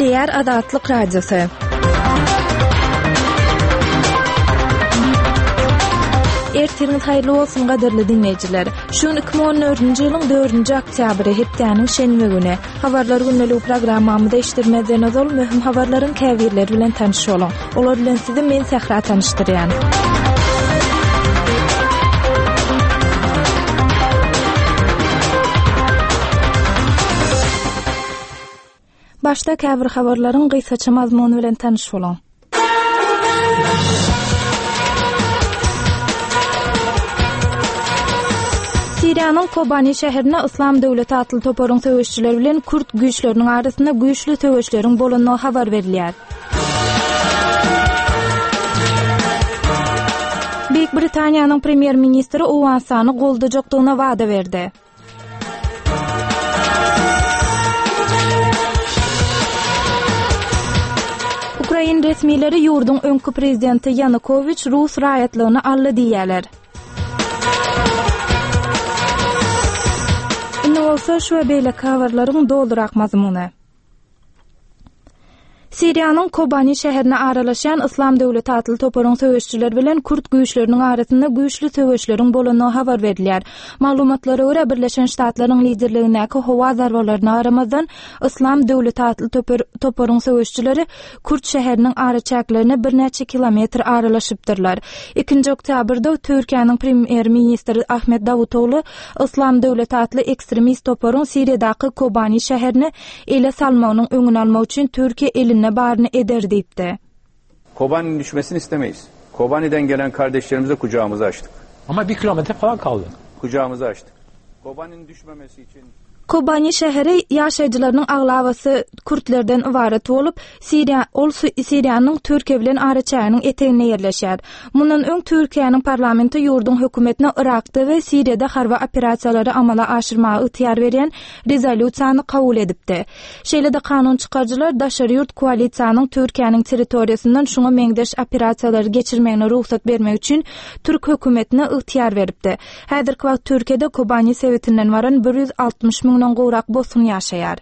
Eşitliyer Azatlyk Radiosu. Ertiniz hayırlı olsun gaderli dinleyiciler. Şun 2014-nji ýylyň 4-nji oktýabry hepdeniň şenbe güni. Habarlar günlük programmamyzda iştirmeden ol möhüm habarlaryň käbirleri bilen tanışýalyň. Olar bilen sizi men Sehra tanışdyrýan. Başda käbir habarlaryň gysgaça mazmuny bilen tanışýalyň. Siriýanyň Kobani şäherine Islam döwleti atly toparyň töweşçileri bilen Kürt güýçleriniň arasynda güýçli töweşleriň bolanyny habar berilýär. Büyük Britaniýanyň premier ministri Owansany goldajakdygyna wada berdi. Ukraina resmileri ýurduň öňkü prezidenti Yanukovych Rus raýatlygyny aldy diýerler. Indi bolsa şu we beýle habarlaryň doldurak mazmuny. Siriýanyň Kobani şäherine aralaşan Islam döwleti atly toparyň töweşçileri bilen Kürt güýçleriniň arasynda güýçli töweşleriň bolanyny habar berilýär. Maglumatlara görä Birleşen Ştatlaryň liderligindäki howa zarwalaryna aramazdan Islam döwleti atly toparyň töweşçileri Kürt şäheriniň araçaklarına bir neçe kilometr aralaşypdyrlar. 2-nji oktýabrda Türkiýanyň premier ministri Ahmet Davutoglu Islam döwleti atly ekstremist toparyň Siriýadaky Kobani şäherini ele salmagynyň öňüni almak üçin Türkiýe elini barını eder deyipdi. Kobani'nin düşmesini istemeyiz. Kobani'den gelen kardeşlerimize kucağımızı açtık. Ama 1 kilometre falan kaldı. Kucağımızı açtık. Kobani'nin düşmemesi için Kobani şäheri ýaşaýjylarynyň aglabasy Kürtlerden ibaret bolup, Siriýanyň Türkiýe bilen araçagynyň etegine ýerleşýär. Mundan öň Türkiýanyň parlamenti ýurduň hökümetine Irakda we Siriýada harby operasiýalary amala aşyrmagy ýytyar berýän rezolýusiýany kabul edipdi. Şeýle-de kanun çykarjylar daşary ýurt koalisiýanyň Türkiýanyň territoriýasyndan şoňa meňdeş operasiýalary geçirmegine ruhsat bermek üçin Türk hökümetine ýytyar beripdi. Häzirki wagt Türkiýede Kobani sewetinden baran 160 000 gowrak bosun ýaşaýar.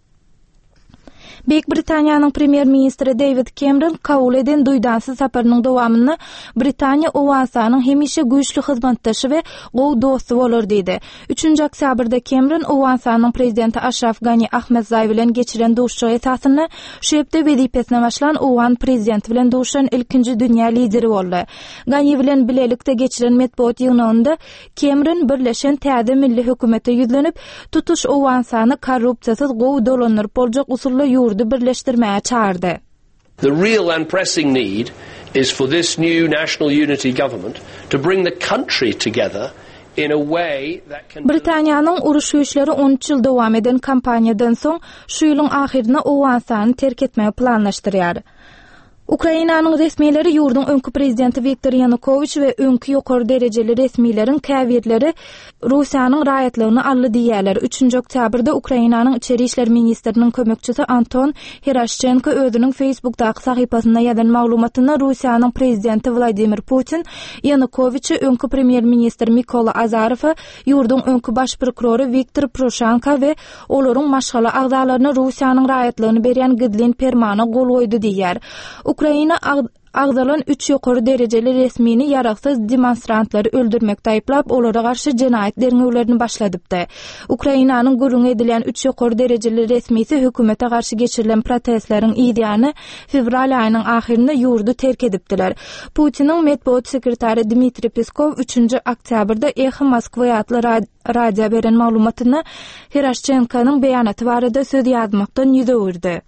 Büyük Britaniýanyň premier ministri David Cameron kabul eden duýdansy saparynyň dowamyny Britaniýa Owansanyň hemişe güýçli hyzmatdaşy we gowy dosty bolar diýdi. 3-nji oktýabrda Cameron Owansanyň prezidenti Ashraf Ghani Ahmedzaý bilen geçiren duşşagy esasyny şu ýepde wezipesine başlan Owan prezidenti bilen duşan ilkinji dünýä lideri boldy. Ghani bilen bilelikde geçiren medeniýet ýygnagynda Cameron birleşen täze milli hökümete ýüzlenip tutuş Owansany korrupsiýasyz gowy dolanyryp boljak usulla birleştirmeye çağırdı. The real and pressing need is for this new national unity government to bring the country together in a way that can Britaniýanyň uruş güýçleri 13 ýyl dowam eden kampaniýadan soň şu ýylyň ahyrynda Owansany terk etmeyi planlaşdyrýar. Ukrainanyň resmileri ýurduň öňkü prezidenti Viktor Yanukovych we öňkü ýokary derejeli resmilerin käbirleri Russiýanyň raýatlygyny aldy diýerler. 3-nji oktýabrda Ukrainanyň içeri işler ministriniň kömekçisi Anton Herashchenko özüniň Facebookdaky sahypasynda ýazan maglumatyna Russiýanyň prezidenti Vladimir Putin Yanukovychy öňkü premier ministr Mykola Azarowa ýurduň öňkü baş prokurory Viktor Poroshenko we olaryň maşgala agzalaryna Russiýanyň raýatlygyny berýän gidlin permana gol goýdy diýer. Ukraina agzalan 3 ýokary derejeli resmini ýaraksız demonstrantlary öldürmekde aýplap, olara garşy jenaýat derňewlerini başladypdy. Ukrainanyň gurrun edilen 3 ýokary derejeli resmisi hökümete garşy geçirilen protestleriň ýygyny fevral aýynyň ahyrynda ýurdu terk edipdiler. Putiniň medeniýet sekretary Dmitri Peskov 3-nji oktýabrda Echo Moskwa atly radio beren maglumatyny Herashchenkonyň beýanaty barada söz ýazmakdan ýüze öwürdi.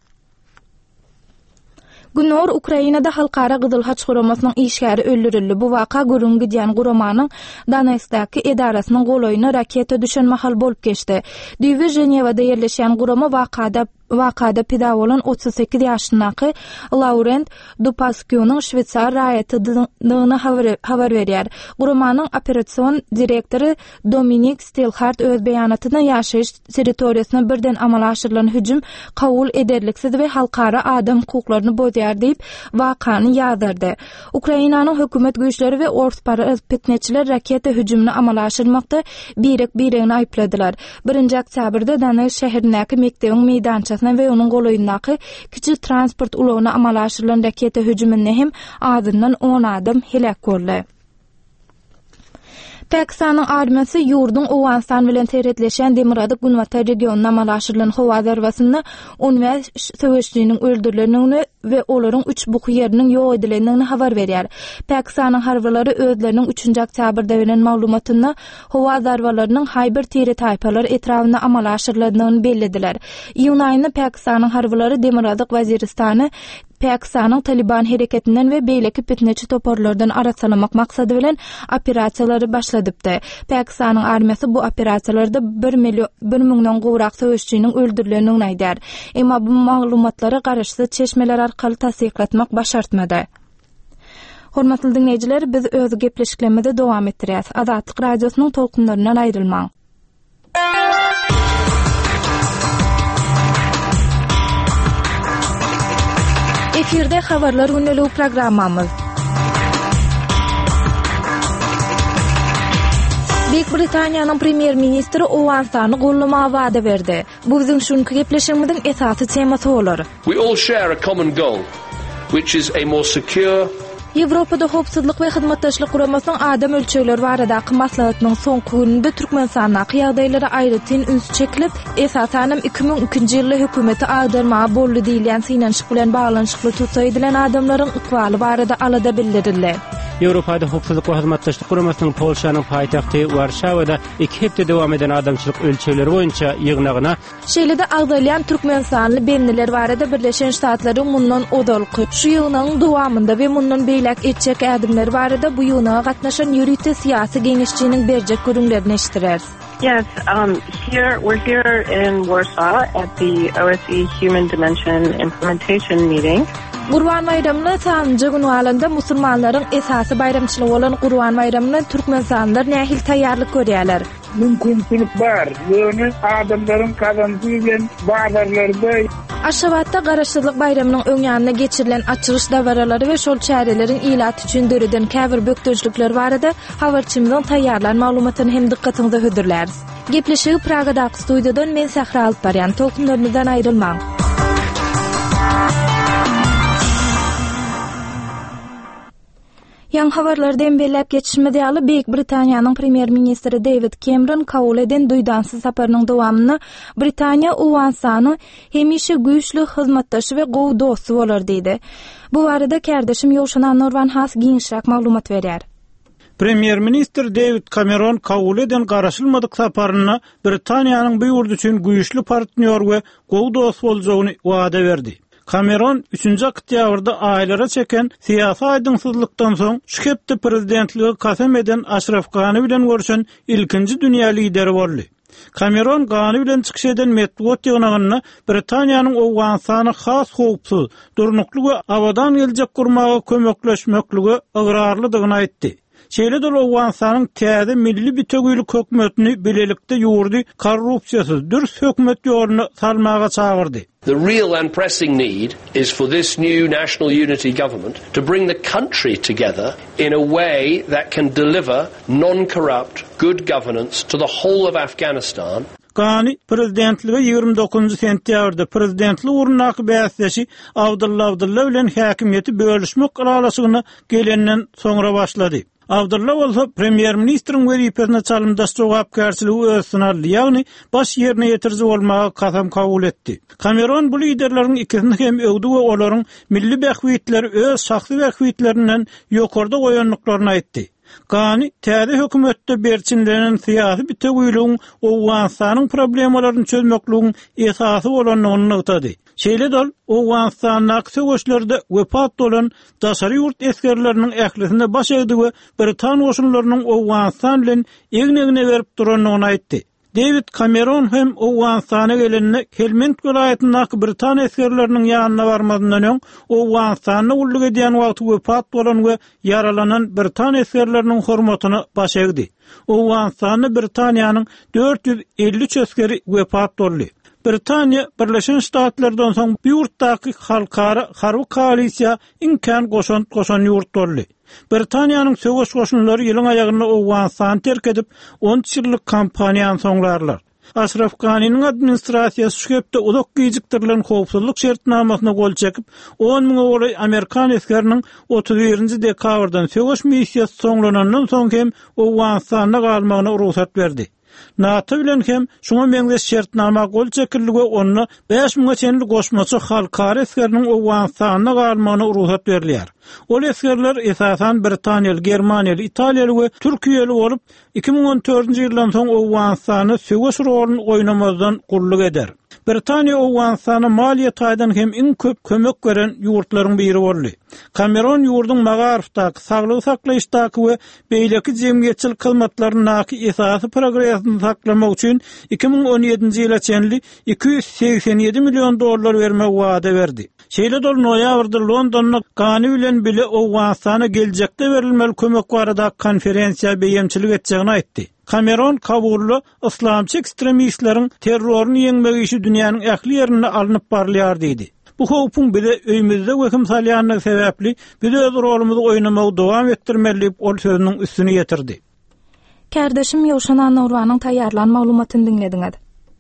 Günor Ukrainada halkara Gyzyl Haç guramasynyň işgäri öldürildi. Bu waka gurrun gidýän guramanyň Donetskdaky edarasynyň goloýuna raketa düşen mahal bolup geçdi. Düýbi Jenewada ýerleşýän gurama wakada pida bolan 38 ýaşyndaky Laurent Dupaskynyň Şwetsar raýatydyny habar berýär. Guramanyň operasiýon direktory Dominik Stelhart öz beýanatyna ýaşaýyş territoriýasyna birden amala aşyrylan hüjüm kabul ederliksiz we halkara adam hukuklaryny bozýar diýip wakany ýazardy. Ukrainanyň hökümet güýçleri we ortspara petneçiler raketa hüjümini amala aşyrmakda biregini aýpladylar. 1-nji oktýabrda Donetsk şäherindäki mekdebiň meýdançy barçasyna we onuň golaýyndaky kiçik transport ulagyna amal aşyrylan raketa hüjümine hem azyndan 10 adam helak boldy. Pakistan'ın armiyası yurdun Owanstan bilen teretleşen Demiradyk Gunwata regionuna amal aşyrylan howa zarbasyny Unves söwüşçüniň öldürilenini we olaryň 3 buky ýeriniň ýok edilenini habar berýär. Pakistan'ın harwalary özleriniň 3-nji oktýabrda beren maglumatyny howa zarbalarynyň haýbyr teri taýpalar etrawyna amal aşyrylandygyny bellediler. Ýyl aýynda Pakistan'ın harwalary Demiradyk Waziristany Pakistan'ın Taliban hereketinden ve beýleki fitneçi toparlardan arasalamak maksady bilen operasiýalary başladypdy. Pakistan'ın armiýasy bu operasiýalarda 1 miňden gowrak söwüşçüniň öldürilenini aýdar. Emma bu maglumatlara garaşsyz çeşmeler arkaly tasdiklatmak başartmady. Hormatly dinleýijiler, biz öz gepleşiklemede dowam etdirýäs. Azatlyk radiosynyň tolkunlaryndan aýrylmaň. Efirde habarlar günlüğü programmamız. Büyük Britaniýanyň premier ministri Owansany gollama wada berdi. Bu bizim şunkı gepleşigimiziň esasy temasy bolar. We all share a common goal, which is a more secure, Ýewropada howpsuzlyk we hyzmatdaşlyk guramasynyň adam ölçegleri baradaky maslahatynyň soňky gününde Türkmenistanyň ýagdaýlary aýratyn üns çekilip, esasanem 2002-nji ýyly hökümeti agdarmaga boldy diýilen synanyş bilen baglanyşykly tutsa edilen adamlaryň ykbaly barada alada bildirildi. Ýewropada howpsuzlyk we hyzmatdaşlyk guramasynyň Polşanyň paýtagty Warşawada 2 hepde dowam eden adamçylyk ölçegleri boýunça ýygnagyna şeýlede agdalyan Türkmenistanly bendiler barada Birleşen Ştatlaryň mundan odalky şu ýylyň dowamynda we mundan beýlek etjek adamlar barada bu ýylyga gatnaşan ýürüýte syýasy geňişçiliğiniň berjek görüňlerini eşitdirär. Yes, we're here in Warsaw at the OSCE Human Dimension Implementation Meeting. Gurban bayramyny sanjy gün alanda musulmanlaryň esasy bayramçylygy bolan Gurban bayramyna Türkmenistanylar nähil taýýarlyk görýärler. Mümkinçilik bar. Ýöne adamlaryň kazanjy bilen bazarlarda Aşgabatda Garaşsyzlyk bayramynyň öňýanyna geçirilen açylyş dawaralary we şol çäreleriň ilat üçin döreden käbir bökdöjlikler barada habarçymyzyň taýýarlan maglumatyny hem dikkatiňize hödürläris. Gepleşigi Pragadaky studiýadan men Sahra alyp barýan, tolkunlarymyzdan aýrylmaň. Ýan habarlardan belläp geçişmede ýaly Büyük Britaniýanyň premier ministri David Cameron kabul eden duýdansyz saparynyň dowamyny Britaniýa Owansany hemişe güýçli hyzmatdaşy we gowy dosty bolar diýdi. Bu barada kärdeşim Ýowşan Norwan Has giňişrak maglumat berýär. Premier Minister David Cameron kabul eden garaşylmadyk saparyna Britaniýanyň bu ýurt üçin güýçli partner we gowy dost boljagyny wada berdi. Cameron 3-nji oktýabrda aýlara çeken syýasy aýdynsyzlykdan soň şu hepde prezidentligi kasam eden Ashraf Ghani bilen görüşen ilkinji dünýä lideri boldy. Cameron Ghani bilen çykyş eden metbuat ýygnagyny Britaniýanyň Owensany has howpsuz, durnukly we awadan geljek gurmaga kömekleşmekligi ygyrarlydygyny aýtdy. Şeýle Owensanyň täze milli bitegüýlük hökümetini bilelikde ýurdy korrupsiýasyz dürs hökümet ýoluna salmaga çagyrdy. The real and pressing need is for this new national unity government to bring the country together in a way that can deliver non-corrupt, good governance to the whole of Afghanistan. Ghani prezidentligi 29 sentýabrda prezidentlik urunaky bäsleşi Abdullah bilen häkimiýeti bölüşmek galasygyna gelenden soňra başlady. Abdullah bolsa premier ministriň wezipesine çalymdaş jogapkärçiligi öz synaldy, ýagny baş ýerine ýetirji bolmaga kasam kabul etdi. Cameron bu liderleriň ikisini hem öwdi we olaryň milli bähwitleri öz şahsy bähwitlerinden ýokarda goýanlyklaryny aýtdy. Ghani täze hökümetde berçinlenen syýasy bitegüýlügiň Owensanyň problemalaryny çözmekligiň esasy bolanyny ýetdi. Şeýle dol Owensanyň söwüşlerde wepat bolan daşary ýurt eskerleriniň ählisinde baş egdi we Britan goşunlarynyň Owensan bilen egne berip duranyny aýtdy. David Cameron hem Owensany gelenine Helmand welaýatynyň Britan eskerleriniň ýanyna barmadyndan öň Owensany ullyk edýän wagty wepat bolan we yaralanan Britan eskerleriniň hormatyny baş egdi. Owensany Britaniýanyň 453 eskeri wepat boldy. Britaniýa Birleşen Ştatlardan soň bu ýurtdaky halkara harby koalisiýa imkan goşan ýurt boldy. Britaniýanyň söwüş goşunlary ýylyň aýagyna Owensany terk edip 10 ýyllyk kampaniýany soňlarlar. Ashraf Ghani'nin administrasiyası şu hepde uzak gecikdirilen howpsuzlyk şertnamasyna gol çekip 10 000 oğlay Amerikan eskerinin 31-nji dekabrdan söwüş missiýasy soňlanandan soň hem Owganistanda galmagyna ruhsat berdi. NATO bilen hem şoňa meňze şertnama gol çekildi we ony 5 000 çenli goşmaçy halkara eskeriniň Owganistanda galmagyna ruhsat berilýär. Ol eskerler esasan Britaniýaly, Germaniýaly, Italiýaly we Türkiýeli bolup 2014-nji ýyldan soň Owganistany söwüş rolunu oýnamazdan gurluk eder. Britaniýa Owganistana maliýe taýdan hem iň köp kömek gören ýurtlaryň biri boldy. Cameron ýurduň magarifdaky, saglygy saklaýyşdaky we beýleki jemgyýetçilik hyzmatlarynyň esasy progresini saklamak üçin 2017-nji ýyla çenli $287 milyon bermek wada berdi. Şeýle dol noýabrda Londonda Ghani bilen bile Owganistana geljekde berilmeli kömek barada konferensiýa beýemçilik etjegini aýtdy. Cameron kabullu islamçy ekstremistleriň terroryny ýeňmegi işi dünýäniň ähli ýerine alınıp barylýar diýdi. Bu howpun bile öýümizde weküm salýanyny sebäpli biz öz rolumuzy oýnamagy dowam etdirmeli ol sözüniň üstüne ýetirdi. Kardeşim Ýowşan Anurwanyň taýýarlan maglumatyny dinlediňiz.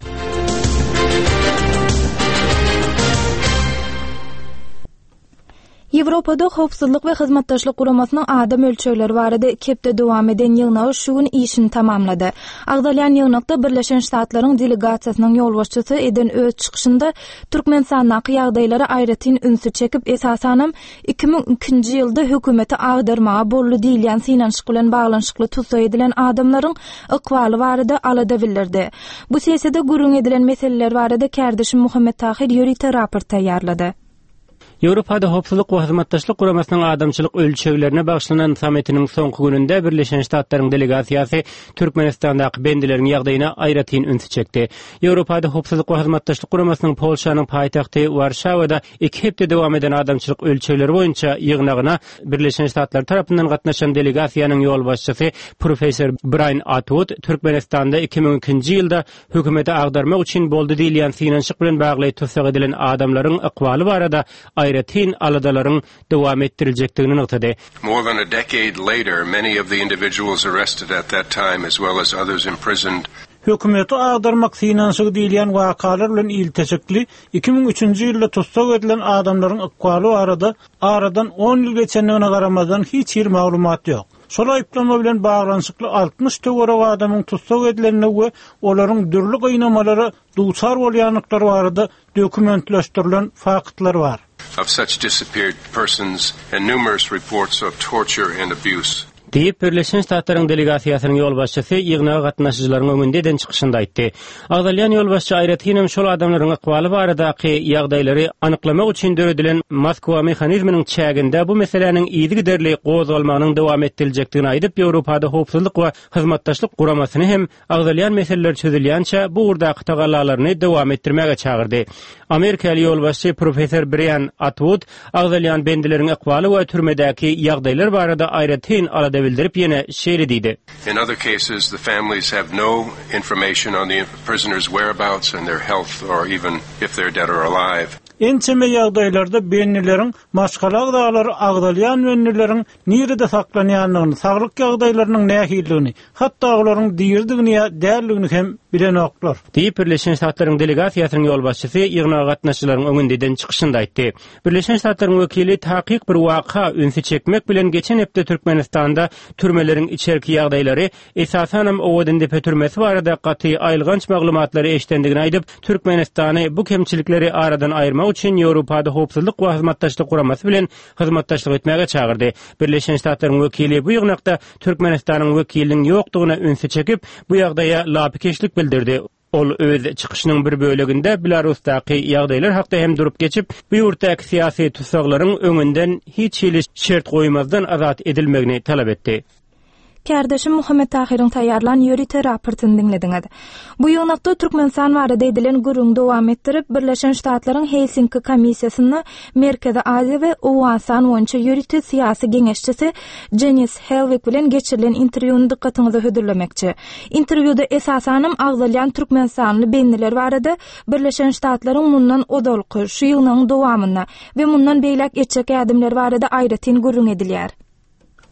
Ýewropada howpsuzlyk we hyzmatdaşlyk guramasynyň adam ölçegleri barada kepde dowam eden ýygnagy şu gün işini tamamlady. Agdalýan ýygnakda Birleşen Ştatlaryň delegasiýasynyň ýolbaşçysy eden öz çykyşynda Türkmenistanyň ýagdaýlary aýratyn ünsü çekip esasanam 2002-nji ýylda hökümeti agdarmaga bolly diýilýän synanyş bilen baglanyşykly tutsa edilen adamlaryň ykbaly barada alada bildirdi. Bu sesede gurun edilen meseleler barada kardeşim Muhammed Tahir ýörite raport taýýarlady. Ýewropada howpsuzlyk we hyzmatdaşlyk guramasynyň adamçylyk ölçeglerine bagşlanan sammitiniň soňky gününde Birleşen Ştatlaryň delegasiýasy Türkmenistandaky bendileriň ýagdaýyna aýratyn ünsü çekdi. Ýewropada howpsuzlyk we hyzmatdaşlyk guramasynyň Polşanyň paýtagty Warşawada 2 hepde dowam eden adamçylyk ölçegleri boýunça ýygnagyna Birleşen Ştatlar tarapyndan gatnaşan delegasiýanyň ýolbaşçysy professor Brian Atwood Türkmenistanda 2002-nji ýylda hökümeti agdarmak üçin boldy diýilýän synanyşyk bilen bagly tutsak edilen adamlaryň ykbaly barada aýratyn aladalaryň dowam etdirilejekdigini nykdy. More than a decade later, many of the individuals arrested at that time as well as others imprisoned hökümeti agdarmak synanyşyk diýilýän wakalar bilen ilteşikli 2003-nji ýylda tutsak edilen adamlaryň ykbaly aradan 10 ýyl geçendigine garamazdan hiç bir maglumat ýok. Şol aýplama bilen baglanyşykly 60 töwerek adamyň tutsak edilenine we olaryň dürli gynamalara duçar bolýanlyklary barada dokumentleşdirilen faktlar bar. Of such disappeared persons and numerous reports of torture and abuse. Diýip Birleşen Ştatlaryň delegasiýasynyň ýolbaşçysy ýygnaga gatnaşyjylaryň öňünde eden çykyşynda aýtdy. Agdalýan ýolbaşçy aýratyn şol adamlaryň ykbaly baradaky ýagdaýlary anyklamak üçin döredilen Moskwa mexanizminiň çäginde bu meseleniň ýygy giderli gozalmagynyň dowam etdirilejekdigini aýdyp Ýewropada howpsuzlyk we hyzmatdaşlyk guramasyny hem agdalýan meseleler çözülýänçe bu urdaky tagallalaryny dowam etdirmäge çagyrdy. Amerikaly ýolbaşçy professor Brian Atwood agdalýan bendileriň ykbaly we türmedäki ýagdaýlar barada aýratyn alada bildirip yine şeýle diýdi. In other cases, the families have no information on the prisoners' whereabouts and their health or even if they're dead or alive. Ençeme ýagdaýlarda benileriň maşgala dağları agdalýan benileriň nirede saklanýanlygyny, saglyk ýagdaýlarynyň nähilligini, hatda olaryň diýirdigini ýa däldigini hem bilen oklar. Diýip Birleşen Ştatlaryň delegasiýasynyň ýolbaşçysy ýygnaga gatnaşyjylaryň öňünde eden çykyşynda aýtdy. Birleşen Ştatlaryň wekili tahyk bir waka ünsü çekmek bilen geçen hepde Türkmenistanda türmeleriň içerki ýagdaýlary esasanam owodynda petürmesi barada gaty aýlganç maglumatlary eşdendigini aýdyp Türkmenistany bu kemçilikleri aradan aýyrmak üçin Ýewropada howpsuzlyk we hyzmatdaşlyk guramasy bilen hyzmatdaşlyk etmäge çagyrdy. Birleşen Ştatlaryň wekili bu ýygnakda Türkmenistanyň wekiliniň ýokdugyna ünsü çekip bu ýagdaýa lapikeşlik bildirdi. Ol öz çykyşynyň bir böleginde Belarusdaky ýagdaýlar hakda hem durup geçip bu ýurtdaky syýasy tutsaklaryň öňünden hiç şert goýmazdan azat edilmegini talap etdi. Kardeşim Muhammed Tahir'in taýýarlan ýörite raportyny dinlediňiz. Bu ýygnakda Türkmenistan barada edilen gurung dowam etdirip Birleşen Ştatlaryň Helsinki komissiýasyny Merkezi Aziýa we Owganistan boýunça ýörite syýasy geňeşçisi Janis Helvik bilen geçirilen interwýuny dikkatiňizi hödürlemekçi. Interwýuda esasanam agdalýan Türkmenistanly bendiler barada Birleşen Ştatlaryň mundan odolky şu ýylyň dowamyna we mundan beýlek etjek ädimler barada aýratyn gurung edilýär.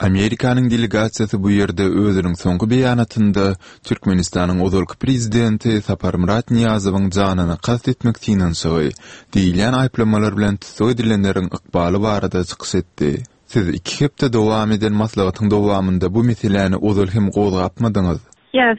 Amerikanyň delegasiýasy bu ýerde özüniň soňky beýanatynda Türkmenistanyň ozalky prezidenti Sapar Murat Niyazowyň janyny kast etmekdigini söýdi. Diýilen aýplamalar bilen tutsak edilenleriň ykbaly barada çykyş etdi. Siz 2 hepde dowam eden maslahatyň dowamynda bu meseleni ozal hem gozgatmadyňyz. Yes,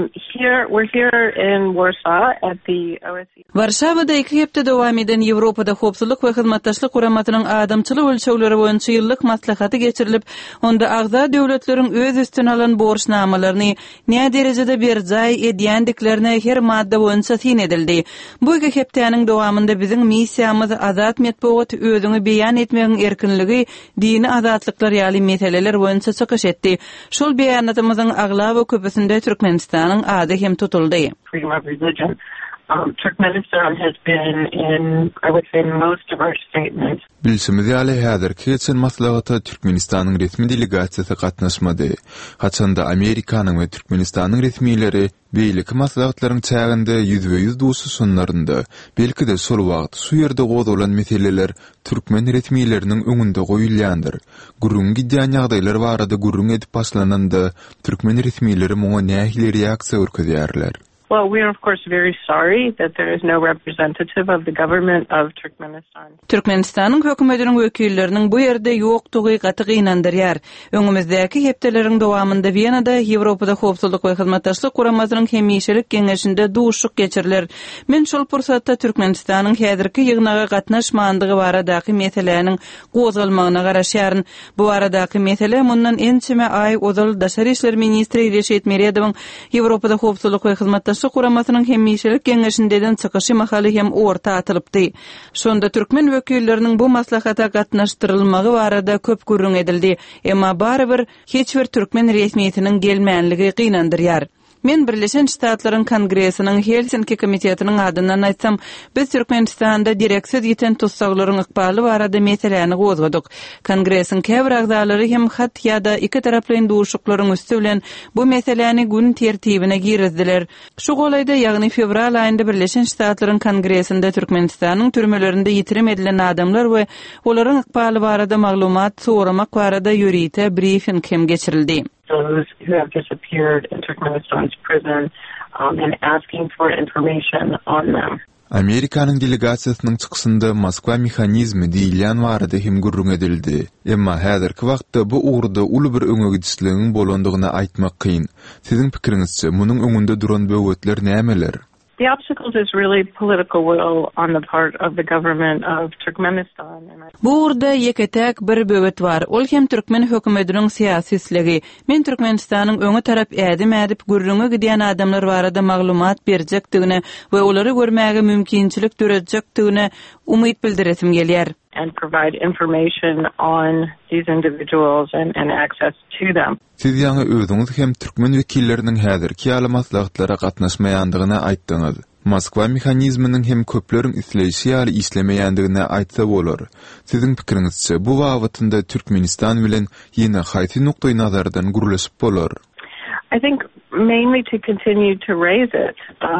we're here in Warsaw at the OSCE. Warşawada 2 hepde dowam eden Ýewropada howpsuzlyk we hyzmatdaşlyk guramatynyň adamçylyk ölçegleri boýunça ýyllyk maslahaty geçirilip, onda agza döwletleriň öz üstüne alan borçnamalaryny näme derejede berjay edýändiklerini her madda boýunça tin edildi. Bu 2 hepdeniň dowamynda biziň missiýamyz azat metbuat özüňi beýan etmegiň erkinligi, dini azatlyklar ýaly meseleler boýunça çykyş etdi. Şol beýanatymyzyň agla we köpüsinde Türkmenistanyň ady hem tutuldy. Freedom of religion. Turkmenistan has been in, I would say, most of our statements. Bilsimiz ýaly häzirki geçen maslahata Türkmenistanyň resmi delegasiýasy gatnaşmady. Haçanda Amerikanyň we Türkmenistanyň resmileri beýleki maslahatlaryň çäginde %100 dusy sunlarynda, belki de sol wagt şu ýerde gozalan meseleler Türkmen resmileriniň öňünde goýulýandyr. Gurrun gidýän ýagdaýlar barada gurrun edip başlananda Türkmen resmileri muňa nähili reaksiýa görkezýärler. Well, we are of course very sorry that there is no representative of the government of Turkmenistan. Türkmenistanyň hökümetiniň wekilleriniň bu ýerde ýokdugy gaty gynandyrýar. Öňümizdäki hepdeleriň dowamynda Wienada Ýewropada howpsuzlyk we hyzmatdaşlyk guramatynyň hemýeşelik geňeşinde duşuk geçirilir. Men şol pursatda Türkmenistanyň häzirki ýygnaga gatnaşmandygy baradaky meseleleriň gozalmagyna garaşýaryn. Bu baradaky mesele mundan ençeme ay ozal daşary işler ministri Reşet Meredowyň Ýewropada howpsuzlyk we hyzmatdaşlyk guramatynyň hemýeşelik geňeşindeden çykyşy mahaly hem orta atylypdy. Şonda türkmen wekilleriniň bu maslahata gatnaşdyrylmagy barada köp gurrun edildi. Emma barybir hiç bir türkmen resmiýetiniň gelmänligi gynandyrýar. Men Birleşen Ştatlaryň Kongresiniň Helsinki komitetiniň adyndan aýtsam, biz Türkmenistanda direksiz ýeten tutsaglaryň ykbaly barada meseleni gozgadyk. Kongresiň käbir agzalary hem hat ýa-da iki taraply duşuklaryň üstü bilen bu meseleni gün tertibine girizdiler. Şu golaýda, ýagny fevral aýynda Birleşen Ştatlaryň Kongresinde Türkmenistanyň türmelerinde ýitirim edilen adamlar we olaryň ykbaly barada maglumat soramak barada ýörite briefing hem geçirildi. Those who have disappeared in Turkmenistan's prison and asking for information on them. Amerikanyň delegasiýasynyň çykysynda Moskwa mexanizmi diýilen barada hem gurrun edildi. Emma häzirki wagtda bu ugrda uly bir öňegidişligiň bolandygyny aýtmak kyn. Siziň pikiriňizçe munyň öňünde duran böwetler nämeler? The obstacles is really political will on the part of the government of Turkmenistan. Bu urda yeketek bir böwet bar. Ol hem türkmen hökümetiniň syýasy isligi. Men Türkmenistanyň öňe tarap edip gurrunga gidýän adamlar barada maglumat berjekdigine we olary görmäge mümkinçilik döredjekdigine umyt bildiresim gelýär. And provide information on these individuals and access to them. Siz ýa-ni özüňiz hem türkmen wekilleriniň häzirki ýaly maslahatlara gatnaşmaýandygyny aýtdyňyz. Moskwa mexanizminiň hem köpleriň isleýişi ýaly islemeýändigine aýtsa bolar. Siziň pikiriňizçe bu wagtynda Türkmenistan bilen ýene haýsy noktaý nazardan gurulşyp bolar? I think mainly to continue to raise it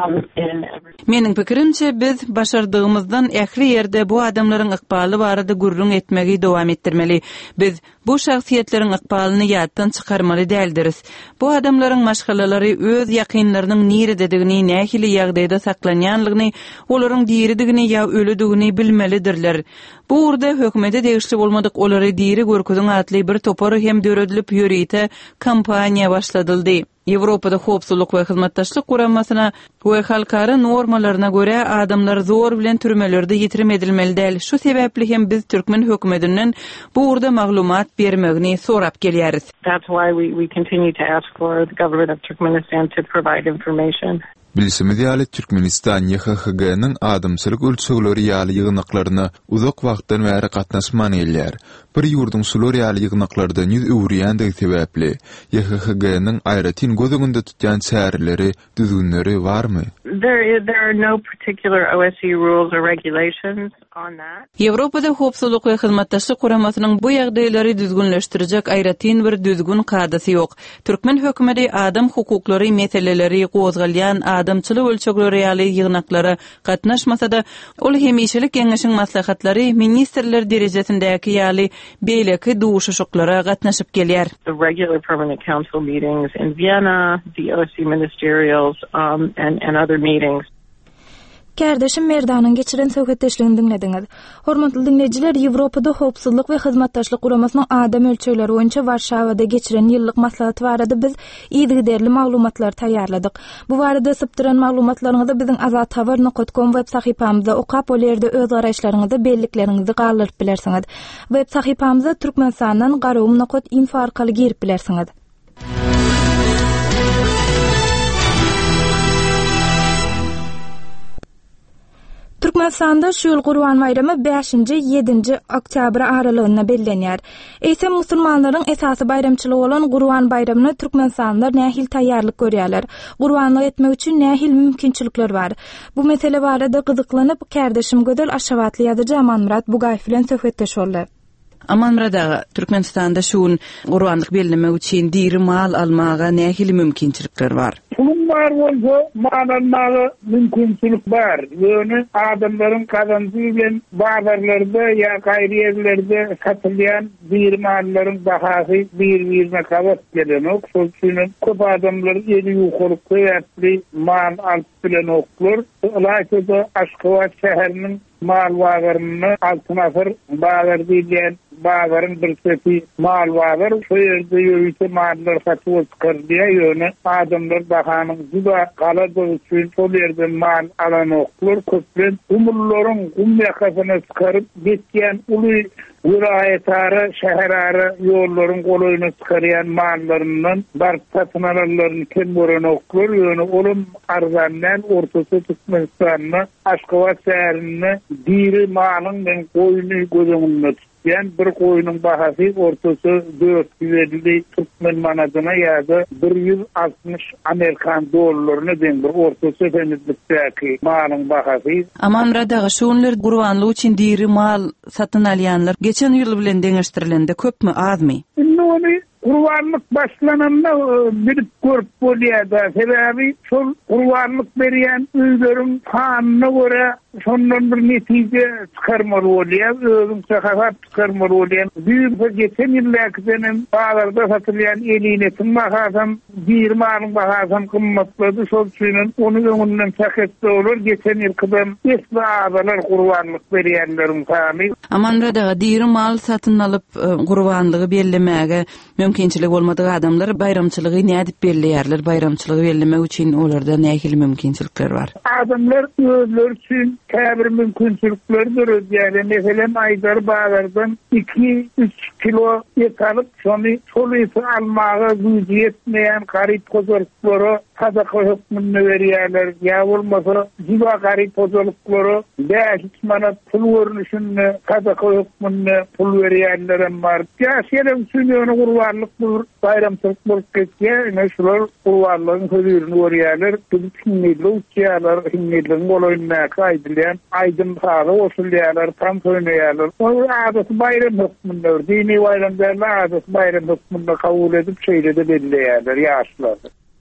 in every... Meniň pikirimçe biz başardygymyzdan ähli ýerde bu adamlaryň ykbaly barada gurrun etmegi dowam etdirmeli. Biz bu şahsiýetleriň ykbalyny ýatdan çykarmaly däldiris. Bu adamlaryň maşgalalary öz ýakynlarynyň nirededigini, nähili ýagdaýda saklanýanlygyny, olaryň diridigini ýa ölüdigini bilmelidirler. Bu urda hökümete degişli bolmadyk olary diri görkezin atly bir topary hem döredilip ýörite kampaniýa başladyldy. Ýewropada howpsuzlyk we hyzmatdaşlyk guramasyna we halkara normalaryna görä adamlar zor bilen türmelerde ýitirim edilmeli däl. Şu sebäpli hem biz türkmen hökümetinden bu urda maglumat bermegini sorap gelýäris. That's why we continue to ask for the government of Turkmenistan to provide information. Bilsimiz ýaly Türkmenistan YHHG-nyň adamçylyk ölçegleri ýaly ýygnaklaryna uzak wagtdan bäri gatnaşman elýär. Bir ýurdun sular ýaly ýygnaklardan ýüz öwrýändig sebäpli YHHG-nyň aýratyn gözüňde tutýan çäreleri, düzgünleri barmy? There are no particular OSCE rules or regulations on that. Ýewropada howpsuzlyk we hyzmatdaşlyk guramasynyň bu ýagdaýlary düzgünleşdirjek aýratyn bir düzgün kadasy ýok. Türkmen hökümeti adam hukuklary meseleleri gozgalýan adamçylyk ölçekleri ýaly ýygnaklara gatnaşmasa-da, ol hemişelik Geňeşiň maslahatlary ministrler derejesindäki ýaly beýleki duşuşyklara gatnaşyp gelýär. The regular permanent council meetings in Vienna, the OSCE ministerials, and other meetings. Kardeşim Merdanyň geçiren söhbetdeşligini dinlediňiz. Hormatly dinleyijiler, Ýewropada howpsuzlyk we hyzmatdaşlyk guramasynyň adam ölçekleri boýunça Warşawada geçiren ýyllyk maslahaty barada biz ýygyderli maglumatlar taýýarladyk. Bu barada sypdyran maglumatlaryňyzy biziň azathabar.com web sahypamyzda okap, olerde öz garaşlaryňyzy, belliklerinizi galyryp bilersiňiz. Web sahypamyzda Türkmenistandan garawum.info arkaly girip bilersiňiz. Türkmenistanda şu ýyl Gurban bayramy 5-7 oktyabr aralygyna bellenýär. Eýsem musulmanlaryň esasy bayramçylygy bolan Gurban bayramyna Türkmenistanlar nähil taýýarlyk görýärler? Gurbanlyk etmek üçin nähil mümkinçilikler bar? Bu mesele barada gyzyklanyp kardeşim Gödel Aşawatly ýazyjy Amanmurat Bugaýew bilen söhbetdeş boldy. Amanmurada Türkmenistanda şuun Gurbanlyk bellemek üçin diri mal almaga nähil mümkinçilikler bar? Pulum var bolsa mal almaga mümkinçilik bar. Ýöne adamlaryň kazancı bilen bazarlarda ýa gaýry ýerlerde satylýan bir mallaryň bahasy bir-birine kawat gelenok. Şol üçin köp adamlar ýeri ýokuryp goýardy, mal alyp bilen oklar. Olaýsa Aşgabat şäheriniň mal wagaryny altynafır bagar diýen bagarın bir sepi mal wagar, şu ýerde ýöýse mallar satyp çykardýa ýöne adamlar bahanyň juda galady üçin şol ýerden mal alan oklar. Köplen umurlaryň gum ýakasyna çykaryp getýän uly vilayetara, şäherara ýollaryň golaýyna çykarýan mallaryndan bar satyn alanlaryny kim gören oklar ýöne olum arzandan ortasy Türkmenistanyň Aşgabat şäherine diri malyň men goýuny gözüňde tutýan bir goýunyň bahasy ortasy 450 Türkmen manadyna ýa-da 160 Amerikan dollaryna deň bir ortasy denizlikdäki malyň bahasy. Amanmurada şoňlar Gurbanlyk üçin diri mal satyn alýanlar geçen ýyl bilen deňeşdirilende köpmi azmy? Gurbanlyk başlananda bilip görüp bolýar-da. Sebebi şol gurbanlyk berýän öýleriň sanyna göre şondan bir netije çykarmaly bolýar, özüňçe hasap çykarmaly bolýar. Bir geçen ýyllardan bazarda satylýan elinetin bahasam, bir malyň bahasam kymmatlady. Şol üçin onu öňünden çäketde bolar. Geçen ýylkydan esli azalar gurbanlyk berýänleriň sany. Amanmurada diri mal satyn alyp gurbanlygy bellemäge mümkinçilik bolmadyk adamlar bayramçylygy nädip belleýärler? Bayramçylygy bellemek üçin olarda nähil mümkinçilikler bar? Adamlar özleri üçin käbir mümkinçiliklerdir. Ýani meselem aýdar bagardan 2-3 kilo et alyp şonu şolysy almaga güýji ýetmeýän garyp pozorluklara sadaka hökmünde berýärler. Ýa bolmasa juda garyp pozorluklary 5 manat pul görnüşinde sadaka hökmünde pul berýärler bar. Ýa-şerem üçin gurbanlyk bu bayramçylyk bolup ketýär. Näşular gurbanlygyň höýürini görýärler. Tüňmeli uçýarlar, hinneliň golaýyna gaýdylýan aýdym paýda oşulýarlar, tam töýnýärler. O adaty bayram hökmünde, dini bayramlar adaty bayram hökmünde kabul edip şeýlede belleýärler ýaşlar.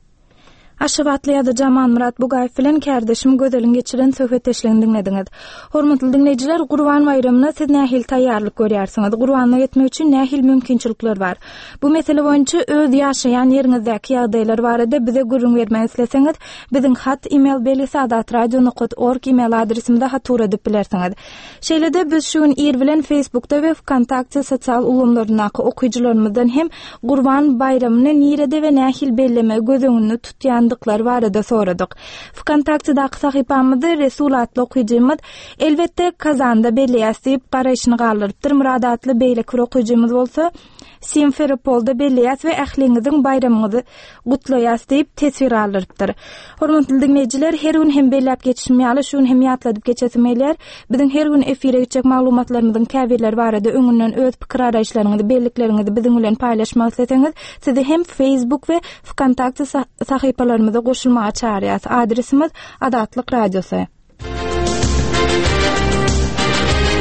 Aşawatly ýa-da Amanmurat Bugaýew bilen kardeşim Gödeliň geçiren söhbetdeşligini dinlediňiz. Hormatly dinleyijiler, Gurban bayramyna siz nähil taýýarlyk görýärsiňiz? Gurbanlyk etmek üçin nähil mümkinçilikler bar? Bu mesele boýunça öz ýaşaýan ýeriňizdäki ýagdaýlar barada bize gurrun bermek isleseňiz, biziň hat email belgisi adatradio.org email adresimizde hatur edip bilersiňiz. Şeýlede biz şu gün ir bilen Facebookda we Kontakty sosial ulgamlarynaky okuyjylarymyzdan hem Gurban bayramyny nirede we nähil belleme gözüňünde tutýan barada soradyk. Kontaktydaky sahypamyzda Resul atly okuyjymyz elbetde Kazanda belleýär diýip garaşyny galyrypdyr. Muradatly beýle okuyjymyz bolsa Simferopolda belleýär we ähliňiziň bayramyňyzy gutlaýar diýip tesbir alyrypdyr. Hormatly dinleyijiler, her gün hem belläp geçişmeýär, şu hem ýatladyp geçemeýär. Biziň her gün efire geçek maglumatlarymyzyň käbirler barada öňünden öz pikir araýşlaryňyzy, bellikleriňizi biziň bilen paýlaşmak isteseňiz, sizi hem Facebook we Kontakty sahypalarymyza goşulmaga çağırýar. Adresimiz Adatlyk Radiosu.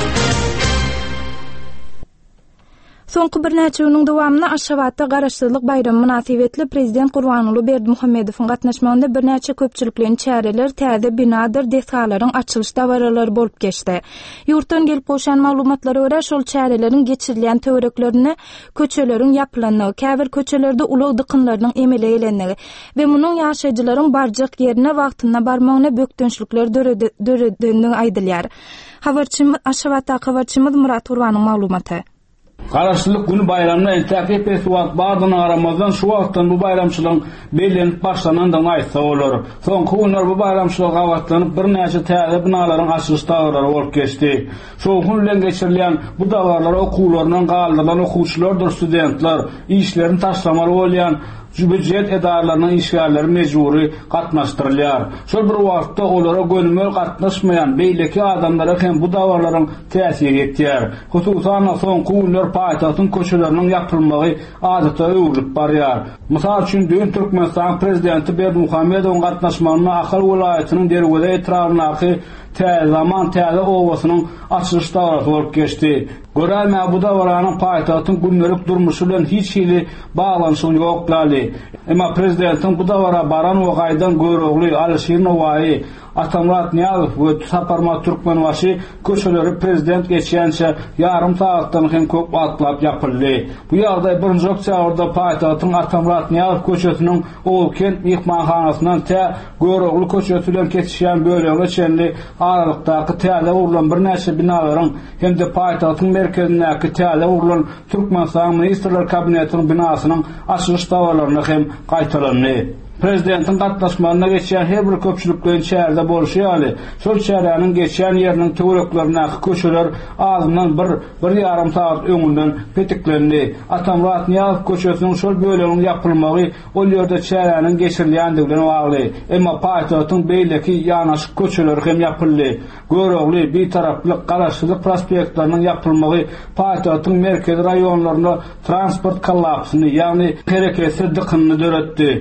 Soňky bir näçe ýylyň dowamyna Aşgabatda Garaşsyzlyk bayramy münasibetli Prezident Gurbanuly Berdimuhammedowyň gatnaşmagynda bir näçe köpçülikliň çäreler täze binadyr desalaryň açylyş dawaralary bolup geçdi. Ýurtdan gelip goşan maglumatlary görä şol çärelerin geçirilýän töwereklerini köçeleriň ýapylanyny, käbir köçelerde ulag dykynlarynyň emele elenligi we munyň ýaşaýjylaryň barjak ýerine wagtyna barmagyna bökdünçlikler döredýändigini aýdylýar. Aşgabatda habarçymyz Murat Gurbanyň maglumaty. Garaşsyzlyk günü bayramına entäkip etwat bardyna aramazdan şu wagtdan bu bayramçylygyň bellenip başlanandan aýtsa bolar. Soňky günler bu bayramçylyk gawatlanyp bir näçe täze binalaryň açylyş dawarlary bolup geçdi. Şol gün bilen geçirilýän bu dawarlar okuwlarynyň galdyrylan okuwçylardyr, studentler, işlerini taşlamaly bolýan büdjet edarlarynyň işgärleri mejburi gatnaşdyrylýar. Şol bir wagtda olara gönüllü gatnaşmaýan beýleki adamlara hem bu dawarlaryň täsir etýär. Hususan soňky günler paýtagtyň köçeleriniň ýapylmagy adata öwrülip barýar. Mysal üçin dün Türkmenistan prezidenti Berdimuhammedowyň gatnaşmagyna Ahal welaýatynyň derwede etrawynaky täze owasynyň açylyş dawarasy bolup geçdi. Görälmä bu dawaranyň paýtagtyň günlerik durmuşy bilen hiç hili baglanyşy ýok däli. Emma prezidentiň bu dawara baran wagaydan görogly Alşir Nowaý, Atamrat Niýazow we Saparma Türkmenbaşy köçeleri prezident geçýänçe ýarym saatdan hem köp atlap ýapyldy. Bu ýagdaý 1-nji oktýabrda paýtagtyň Atamrat Niýazow köçesiniň Olken mehmanhanasyndan görogly köçesi bilen geçýän bölegi çenli aralykdaky täze urulan bir näçe binalaryň hem de paýtagtyň merkezindäki täze urulan Türkmenistan Ministrler Kabinetiniň binasynyň açylyş dawarlaryna hem gaýtarandy. Prezidentiň gatnaşmagyna geçýän her bir köpçülikden çärde bolşy ýaly. Şol çäräniň geçýän ýeriniň töwereklerine köçeler ağzyndan bir ýarym saat öňünden petiklendi. Atamrat Niýazow köçesiniň şol böleginiň ýapylmagy ol ýerde çäräniň geçirilýändigine bagly. Emma paýtagtyň beýleki ýanaşyk köçeler hem ýapyldy. Görogly bir taraplyk Garaşsyzlyk prospektlarynyň ýapylmagy paýtagtyň merkezi raýonlaryna transport kollapsyny, ýagny hereketsi dykynyny döretdi.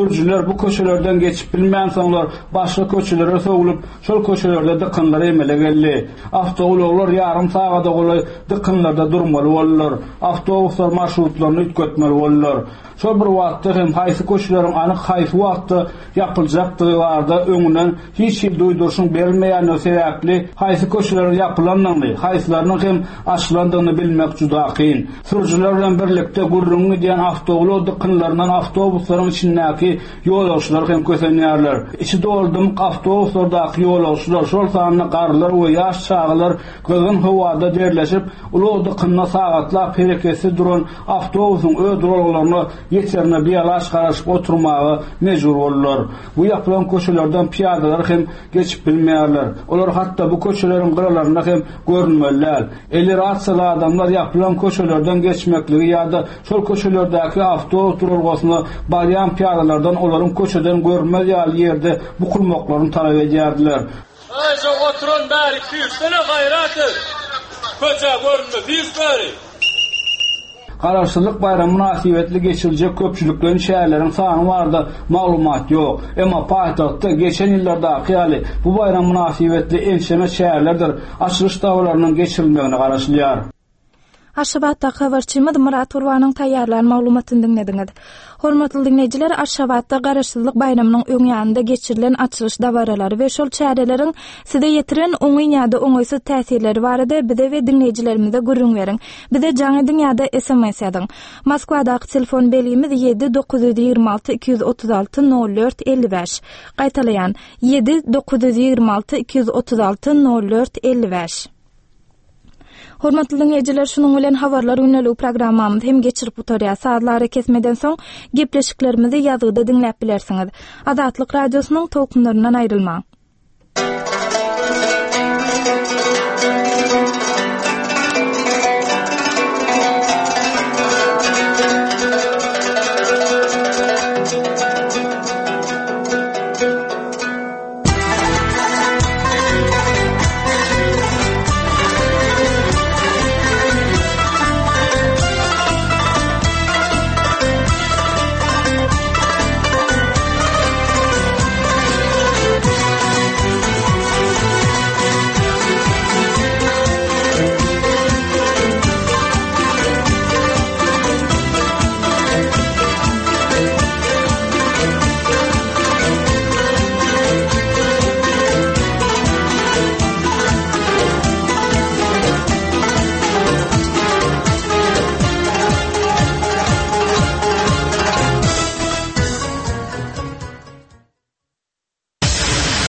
Bu köçelerden geçip bilmeyen soňlar başga köçelere soňulyp şol köçelerde dykynlar emele geldi. Awtobuslar ýarym sagada goly dykynlarda durmaly bollar. Awtobuslar marşrutlaryny ütketmeli bollar. Şol bir wagtda hem haýsy köçeleriň anyk haýsy wagtda ýapyljakdygy barda öňünden hiç kim duýdurşyň berilmeýän sebäpli haýsy köçeler ýapylanmagy, haýsylarynyň hem açylandygyny bilmek juda kyn. Sürücüler bilen birlikde gurrungy diýen awtobus dykynlaryndan awtobuslaryň içindäki ýolagçylar hem kösenýärler. İçi doldum awtobuslardaky ýolagçylar şol sanyny garlar we ýaş çağlar gygyn howada derleşip uly dykynna sagatlap hereketsi duran awtobusyň öz duralaryny ýeterine biýalaş garaşyp oturmagy mejbur bollar. Bu ýapylan köçelerden piýadalar hem geçip bilmeýärler. Olar hatda bu köçeleriň gyralaryna hem görünmeliler. Eler atsaly adamlar ýapylan köçelerden geçmekligi ýa-da şol köçelerdäki awtobus duralgysyny barýan piýadalardan olaryň köçeden görünmez ýerde bu kurmaklaryny talap edýärdiler. Aýja oturan bäri küýsene gaýraty. Köçe görünmez diýsleri. Garaşsyzlyk bayramy münasibetli geçirijek köpçülikden şäherleriň sany barda maglumat ýok. Emma paýtagtda geçen ýyllardaky ýaly bu bayramy münasibetli ençeme şäherlerdir açylyş dawarlarynyň geçirilmegine garaşylýar. Aşgabatda habarçymyz Murat Gurbanyň taýýarlanan maglumatyny dinlediňiz. Hormatly dinleýijiler, Aşgabatda Garaşsyzlyk baýramynyň öňýände geçirilen açylyş dawaralary we şol çäreleriň size ýetiren oňýýada oňaýsy täsirleri barada bize we dinleýijilerimize gurrun beriň. Bize jaňy dünýäde SMS ýazyň. Moskwadaky telefon belgimiz 7926 236 04 55. Gaýtalaýan 7926 236 04 55. Hormatly dinleýijiler, şunuň bilen habarlar ünlü programmamyz hem geçirip utarýar. Saatlary kesmeden soň gepleşiklerimizi ýazgyda dinläp bilersiňiz. Azatlyk radiosynyň tokmlaryndan aýrylmaň.